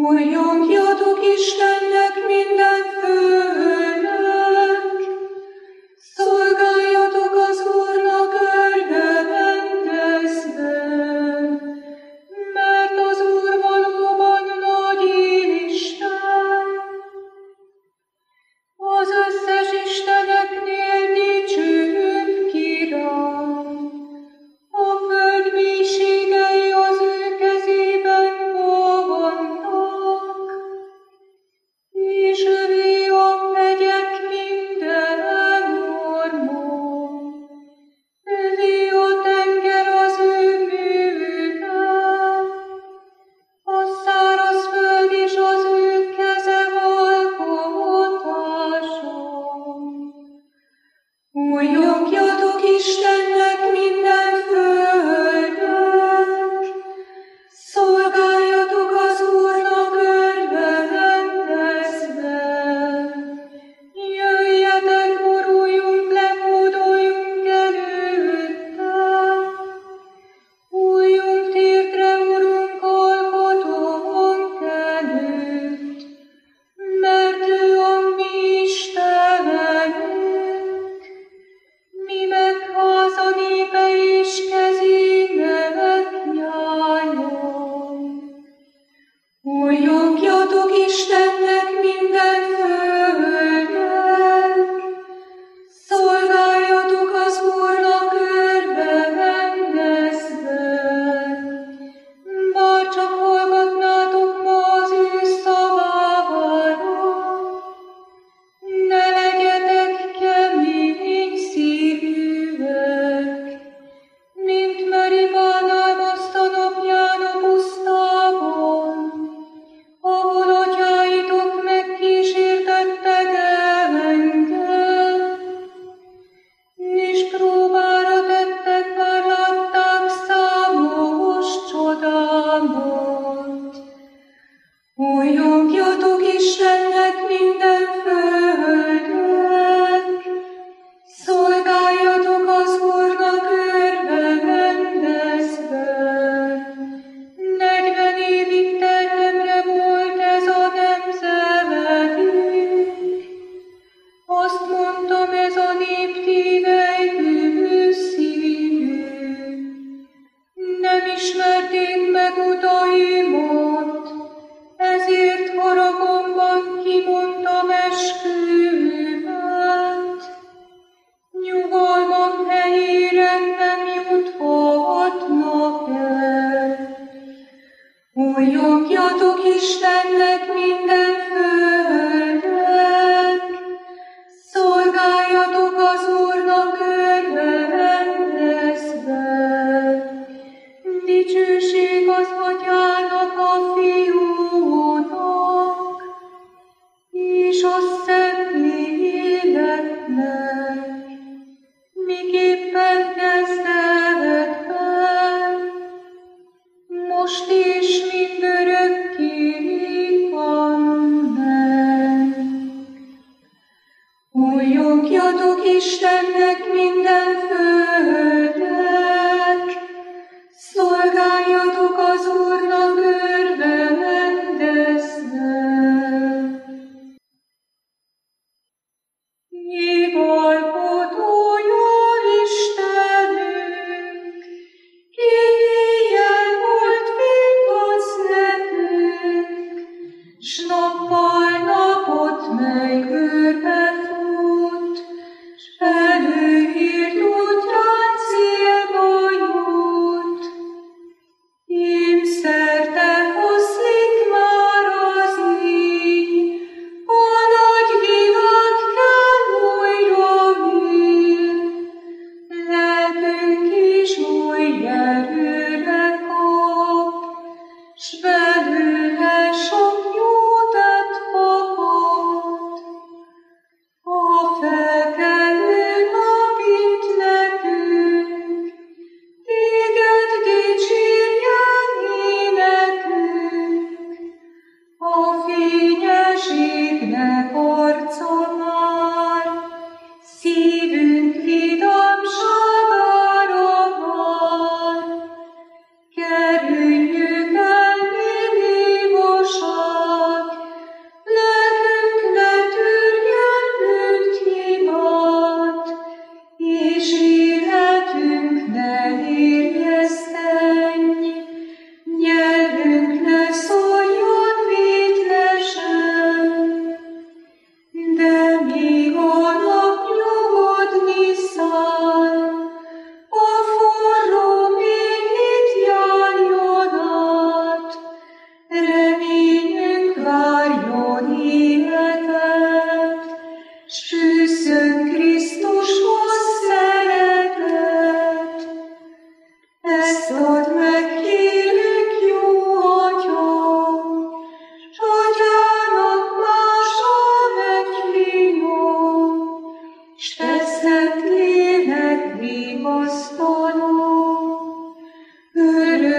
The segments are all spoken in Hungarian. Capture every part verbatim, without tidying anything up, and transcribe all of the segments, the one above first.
Újjongjatok Istennek minden főnek, szolgáljatok az Úrnak örvendezve, mert az Úr valóban nagy Isten. Az összes isteneknél dicsőbb király, a föld mélységei az ő kezében vannak, és övé a hegyek minden orma, övé a tenger az ő műve, a száraz föld és az ő keze alkotása. Újjongjatok Istennek minden földek, szolgáljatok az Úrnak örvendezve. Jöjjetek, boruljunk le, hódoljunk előtte, újjunk térdre, Urunk, alkotónk előtt, mert ő a mi Istenünk, mi meg háza népe és kezének nyája. Újjongjatok Istennek minden földek, szolgáljatok az Úrnak örvendezve. Bár csak hallgatnátok ma az ő szavára, ne legyetek kemény szívűek, mint Meribánál azt a napján a pusztában, ahol atyáitok megkísértettek engem, és próbára tettek, bár látták számos csodámat. Újjongjatok Istennek minden földek, szolgáljatok az Úrnak örvendezve. Negyven évig terhemre volt ez a nemzedék, azt mondtam, ez a nép tévejtő szívű. Nem ismerték meg utaimat, ezért haragomban kimondtam esküvőmet. Nyugalmam helyére nem juthatnak el. Újjongjatok Istennek minden földek, szolgáljatok az Úrnak örvendezve. Dicsőség az Atyának, a Fiúnak, és a Szentléleknek, miképpen kezdetben, most és mindörökké. Amen. Újjongjatok Istennek minden földek, szolgáljatok az Úrnak örvendezve. Jégalkotó jó Istenünk, ki éjjel volt vigaszz nekünk, s nappal napot, mely körbe fut, s elő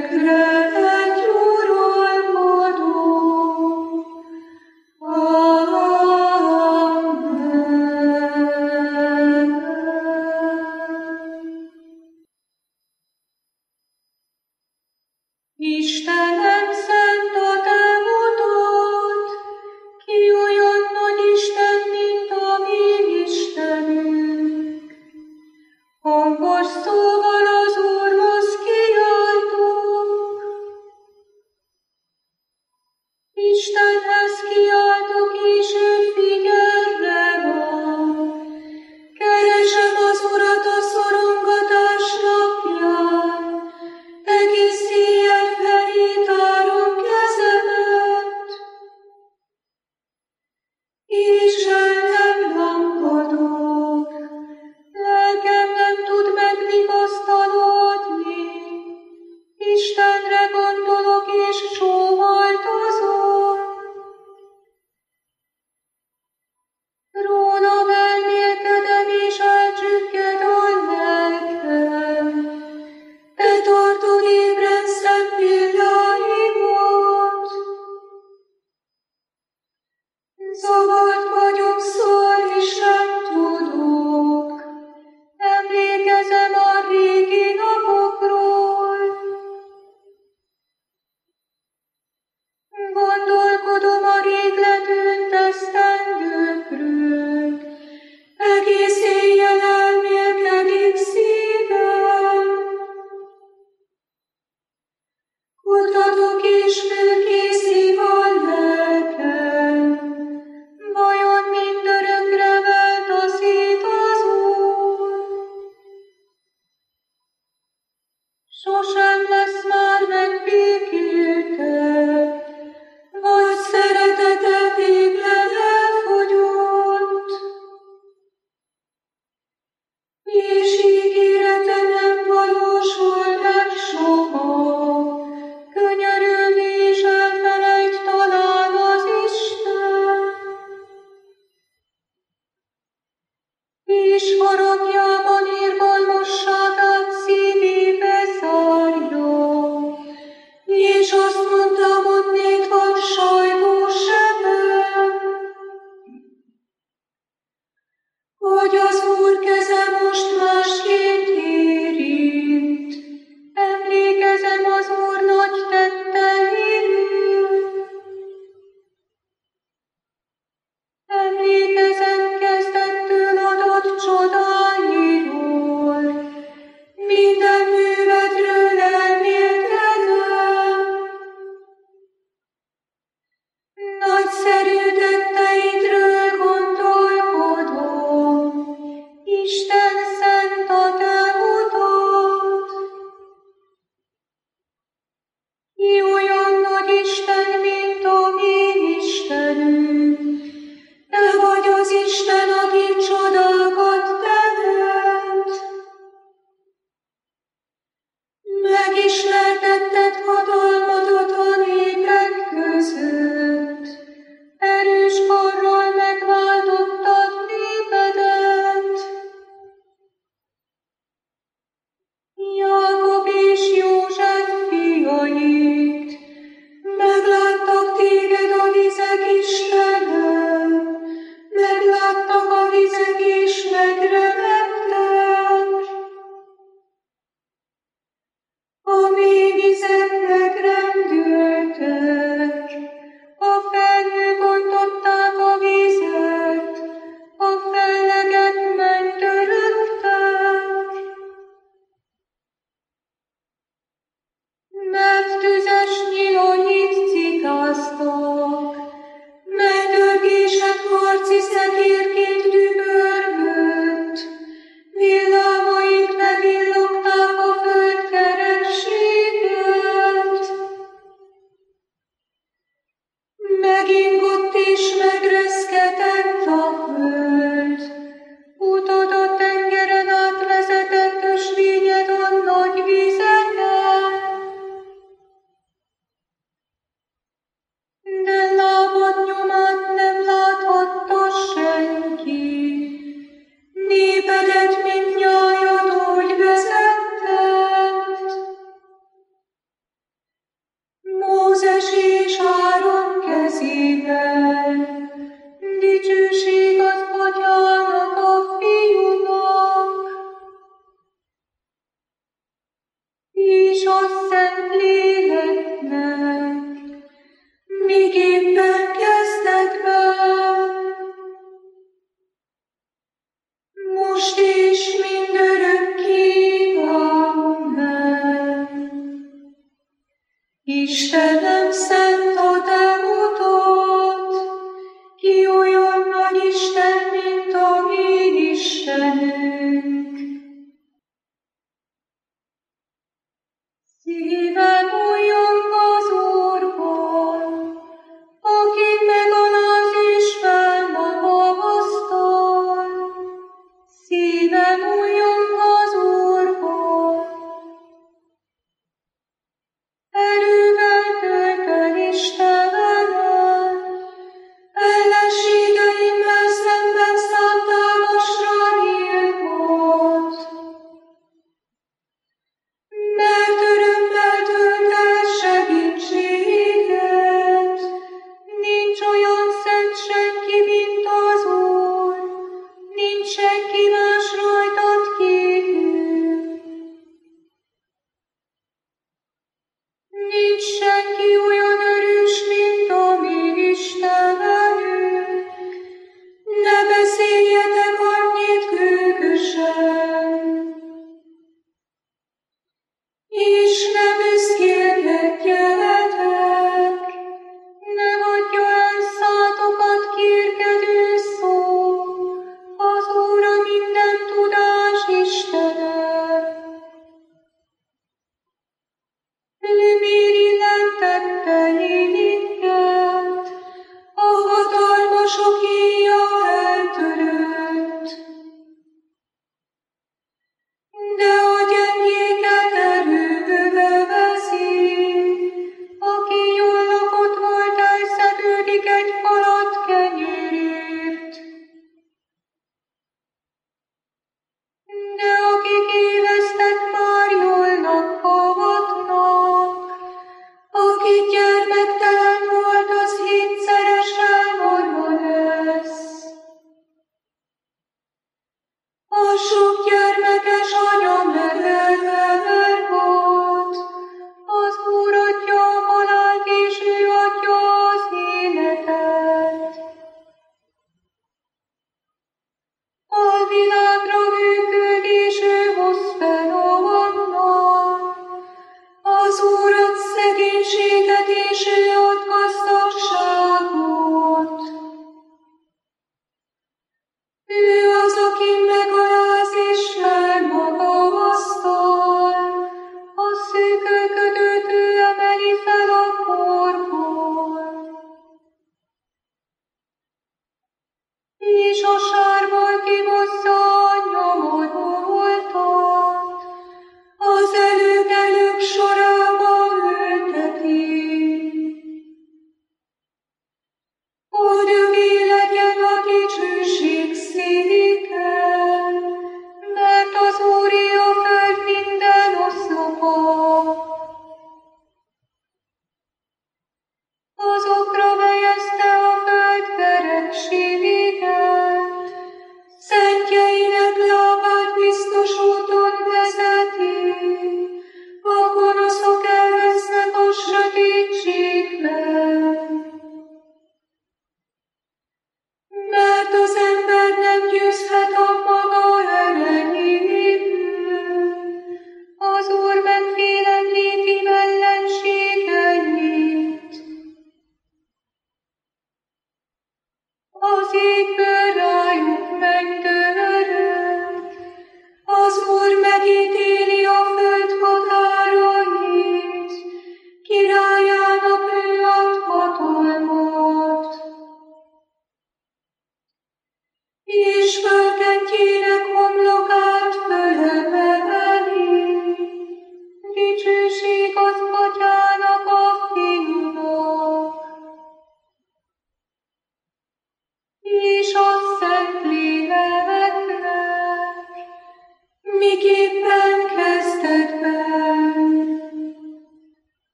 örökre egy uralkodó. Amen. Istenem, szent a te utad, ki olyan nagy Isten, mint a mi Istenünk. Hangos szóval az Úrhoz kiáltunk. Istenhez kiáltok, és ő figyelme van. Keresem az Urat a szorongatás napján, egész éjjel felé tárom kezemet, és el nem lankadok. Lelkem nem tud megvigasztalodni. Istenre gondolok, és sóhajtozom. Róla elmélkedem, és elcsügged a lelkem. Te tartod ébren szempilláimat. Zavart vagyok, szólni sem tudok. Emlékezem a régi napokról. Gondolkodom a rég letűnt esztendőkről. Egész éjjel elmélkedik szívem. Kutatok és fölkészív a lelkem. Vajon mindörökre változít az Úr? Sosem lesz már megbékéltek, vagy szeretete végleg elfogyott. És ígérete nem valósul meg soha, könyörül szíved. Dicsőség az Atyának, a Fiúnak, és a Szentléleknek, miképpen kezdetben, most és mindörökké. Amen. Istenem, szent a te utad, ki olyan nagy Isten, mint a mi Istenünk. Szívem újjon az Úrban, aki megaláz és felmagasztal. Szívem újjon az Úrban, erővel tölt el Isten.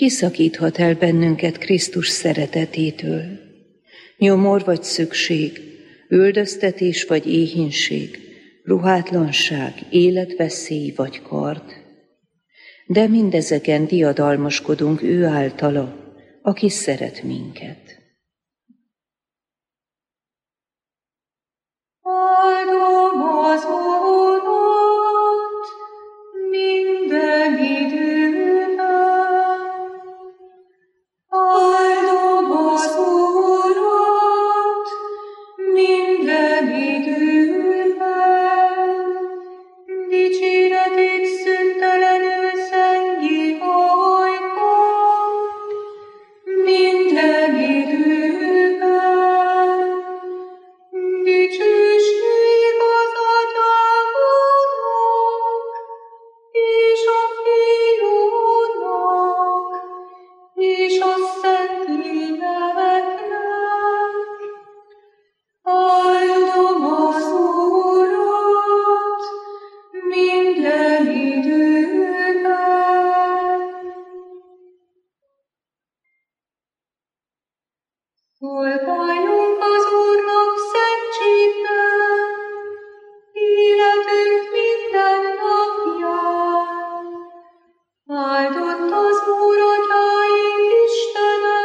Kiszakíthat el bennünket Krisztus szeretetétől? Nyomor vagy szükség, üldöztetés vagy éhínség, ruhátlanság, életveszély vagy kard? De mindezeken diadalmaskodunk ő általa, aki szeret minket. Áldom az Urat minden időben. Áldom az Urat minden időben. Dicséretét szüntelenül zengi ajkon minden időben. Dicsőség az Atyának és a Fiúnak és a Szentléleknek. Áldom az Urat minden időben. Szolgáljunk az Úrnak szentségben, életünk minden napján. Áldott az Úr atyáink Istene,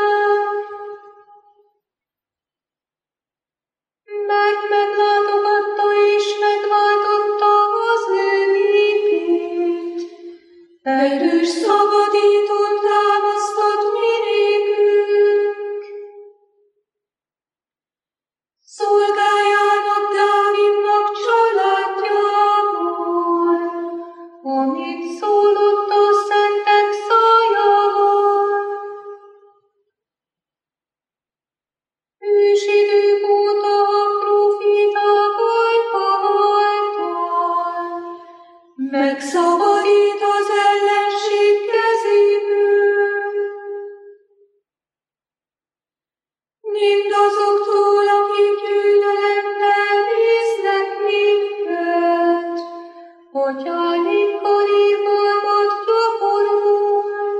mert meglátogatta és megváltotta az ő népét. Erős szabadítót támasztott mi nékünk. Szolgáljának Dávidnak családjával, amit szólott a szentek szájával. Ősidők óta a profiták által megszabadít az ellenség kezéből. Mindazoktól, akik gyűlölemmel néznek minket, hogy állinkkal irgalmat gyakorol,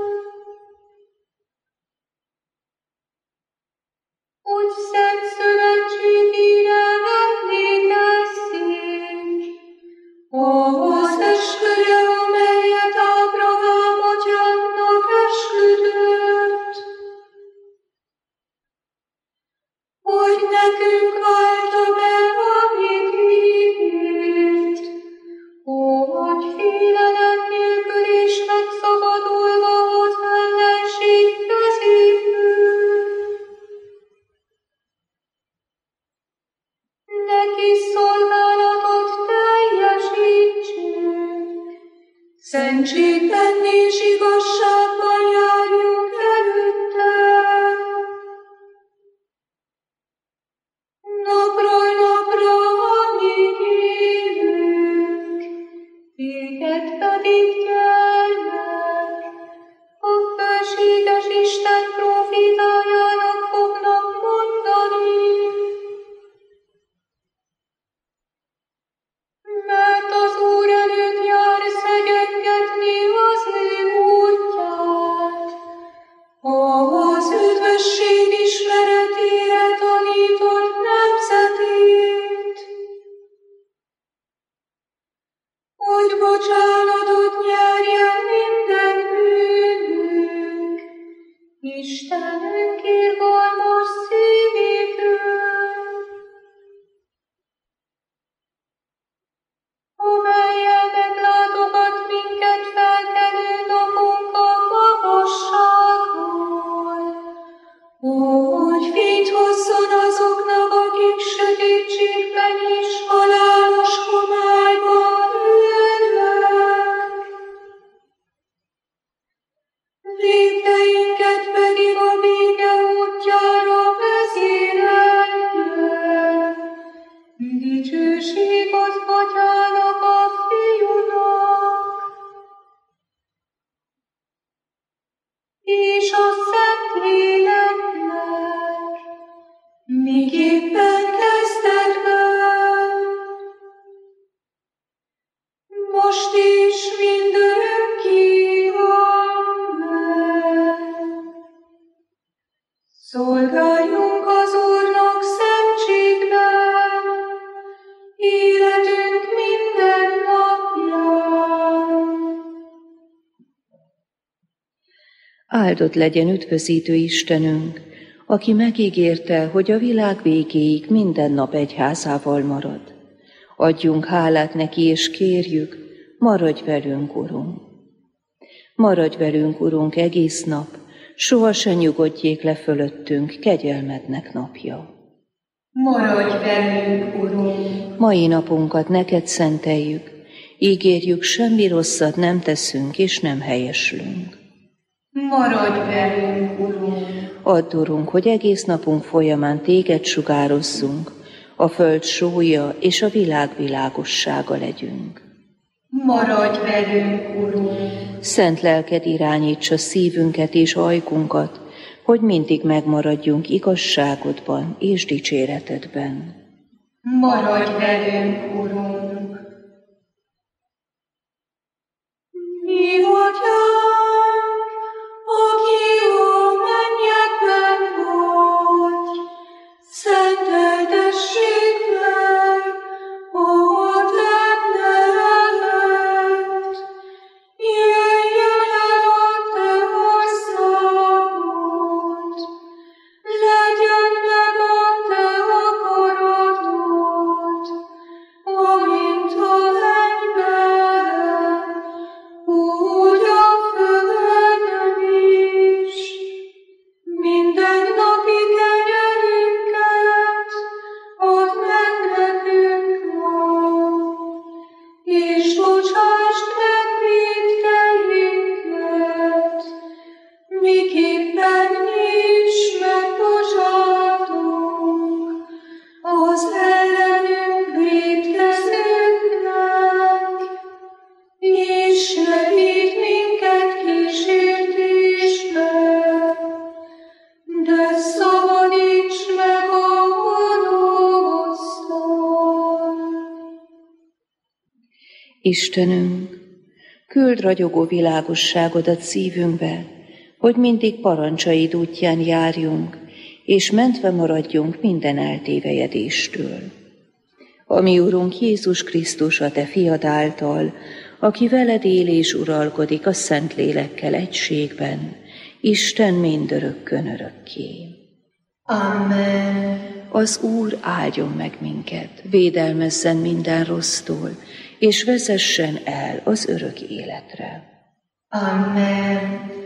hogy szent szövetségére emlékezzék, ahhoz esküre, amelyet Ábrahám atyánknak esküdött, hogy nekünk válta be, amit ígért, hogy félelem nélkül és megszabadulva az ellenség kezéből. Neki szolgálatot teljesítsünk, szentségben és igazságban járjunk előtte. Napról napra, amíg élünk, téged pedig gyermek, a felséges Isten profitájának fognak mondani. Mert az Úr előtt jár szegyengetni az ő útját, az üdvösség ismeretére tanított nemzetét, hogy bocsánatot nyerjen minden bűnünk, Istenünk irgalmas szívétől, amellyel meglátogat minket felkelő napunk a magasságról, hogy fényt hozzon azoknak, akik sötétségben és halálos homályban ülnek. Áldott legyen üdvözítő Istenünk, aki megígérte, hogy a világ végéig minden nap egyházával marad. Adjunk hálát neki, és kérjük, maradj velünk, Urunk. Maradj velünk, Urunk, egész nap, sohasem nyugodjék le fölöttünk kegyelmednek napja. Maradj velünk, Urunk! Mai napunkat neked szenteljük, ígérjük, semmi rosszat nem teszünk és nem helyeslünk. Maradj velünk, Urunk! Add, Urunk, hogy egész napunk folyamán téged sugározzunk, a föld sója és a világ világossága legyünk. Maradj velünk, Urunk! Szent lelked irányítsa szívünket és ajkunkat, hogy mindig megmaradjunk igazságodban és dicséretedben. Maradj velünk, Urunk! Mi atyánk, aki a mennyekben vagy, szenteltessék meg a te neved. Jöjjön el a te országod, legyen meg a te akaratod, amint a mennyben, úgy a földön is. Minden napi kenyerünket add meg nekünk ma, és bocsásd meg vétkeinket, miképpen mi is megbocsátunk az ellenünk vétkezőknek, és ne vigy minket kísértésbe, de szabadíts meg a gonosztól. Istenünk, küld ragyogó világosságodat szívünkbe, hogy mindig parancsaid útján járjunk, és mentve maradjunk minden eltévejedéstől. A mi Urunk Jézus Krisztus, a te fiad által, aki veled él és uralkodik a Szentlélekkel egységben, Isten mindörökkön örökké. Amen. Az Úr áldjon meg minket, védelmezzen minden rossztól, és vezessen el az örök életre. Amen.